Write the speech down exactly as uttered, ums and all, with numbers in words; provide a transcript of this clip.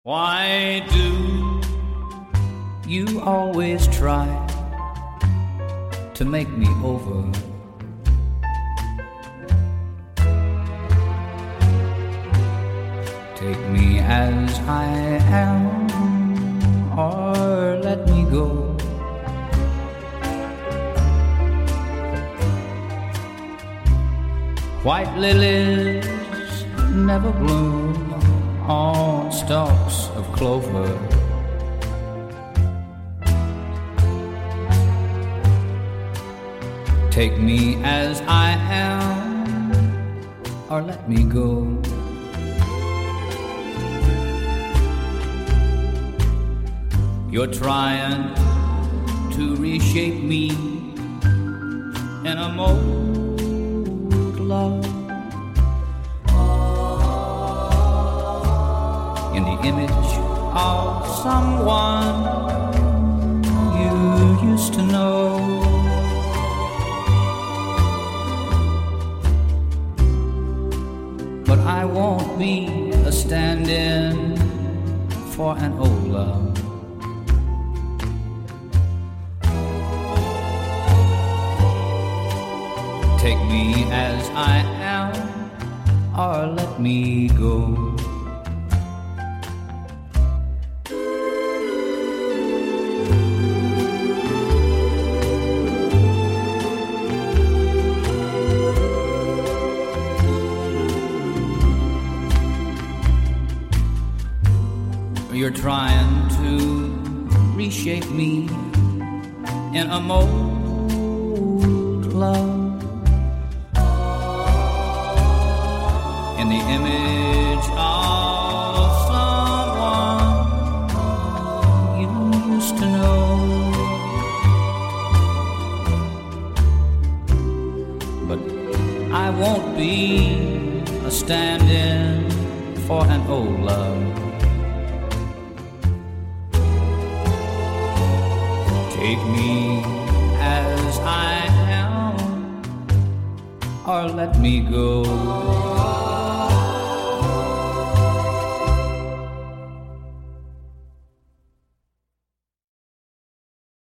Why do you always try to make me over? Take me as I am, or let me go. White lilies never bloom on stalks of clover. Take me as I am, or let me go. You're trying to reshape me in a mold, love, in the image of someone you used to know. But I won't be a stand-in for an old love. Take me as I am, or let me go. You're trying to reshape me in a mold, love, in the image of someone you used to know. But I won't be a stand-in for an old love. Take me as I am, or let me go.